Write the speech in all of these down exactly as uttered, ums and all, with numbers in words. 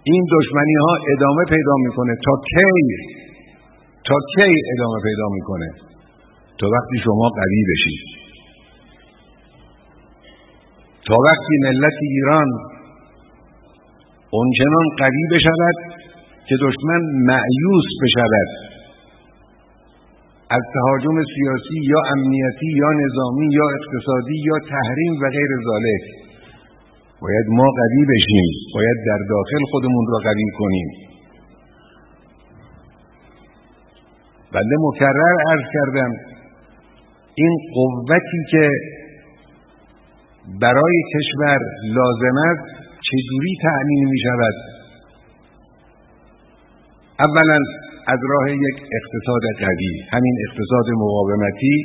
این دشمنی ها ادامه پیدا میکنه. تا کی؟ تا کی ادامه پیدا میکنه؟ تا وقتی شما قوی بشید، تا وقتی ملت ایران اونچنان قوی بشود که دشمن مأیوس بشود از تهاجم سیاسی یا امنیتی یا نظامی یا اقتصادی یا تحریم و غیر ذالک. باید ما قوی بشیم، باید در داخل خودمون را قوی کنیم. بنده مکرر عرض کردم این قوتی که برای کشور لازم است چجوری تأمین می شود؟ اولا از راه یک اقتصاد قوی، همین اقتصاد مقاومتی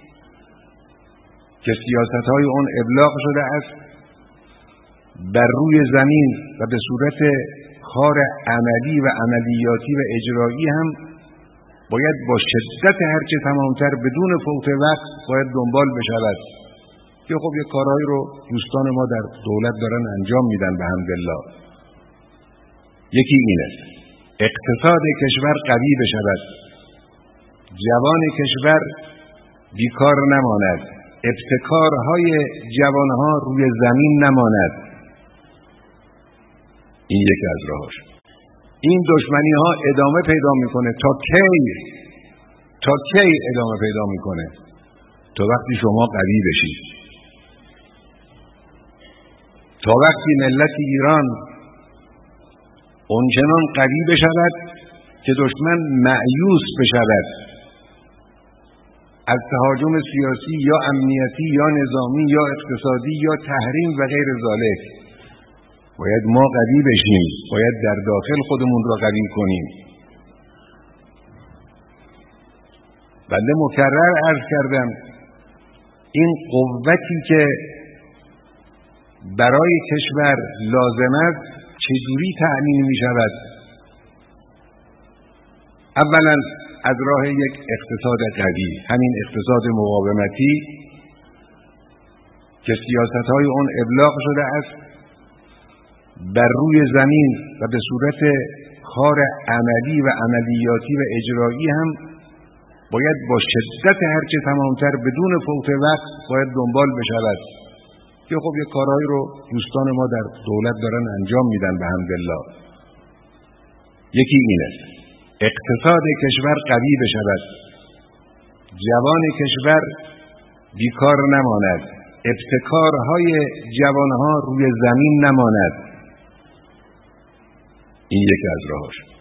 که سیاست‌های اون ابلاغ شده است بر روی زمین و به صورت کار عملی و عملیاتی و اجرایی هم باید با شدت هرچه تمامتر بدون فوت وقت باید دنبال بشود که خب یک کارهایی رو دوستان ما در دولت دارن انجام میدن به حمدالله. یکی اینه اقتصاد کشور قوی بشود، جوان کشور بیکار نماند، ابتکارهای جوانها روی زمین نماند. این یکی از راهاش. این دشمنی ها ادامه پیدا میکنه. تا کی؟ تا کی ادامه پیدا میکنه؟ تا وقتی شما قوی بشید، تا وقتی ملت ایران اونچنان قوی بشود که دشمن مأیوس بشود از تهاجم سیاسی یا امنیتی یا نظامی یا اقتصادی یا تحریم و غیر ذالک. باید ما قوی بشیم، باید در داخل خودمون را قوی کنیم. بنده مکرر عرض کردم این قوتی که برای کشور لازم است چجوری تأمین می شود؟ اولا از راه یک اقتصاد قوی، همین اقتصاد مقاومتی که سیاست‌های اون ابلاغ شده است بر روی زمین و به صورت کار عملی و عملیاتی و اجرایی هم باید با شدت هرچه تمامتر بدون فوت وقت باید دنبال بشود که خب یک کارهایی رو دوستان ما در دولت دارن انجام میدن به حمدالله. یکی اینه اقتصاد کشور قوی بشود، جوان کشور بیکار نماند، ابتکارهای جوانها روی زمین نماند. این یکی از راهاش.